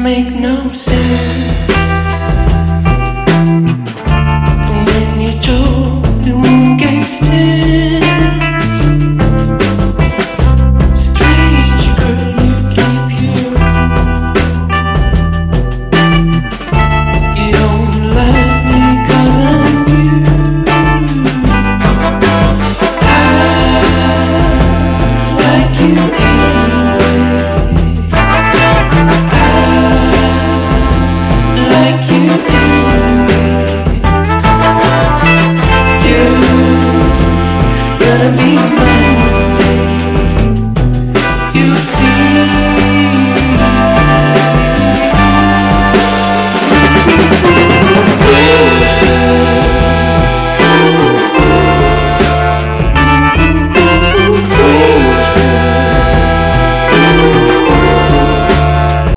make no sense. And when you talk, it won't get tense. Strange girl, you keep your cool. You don't like me 'cause I'm you. I like you anyway. Like you anyway. You're gonna be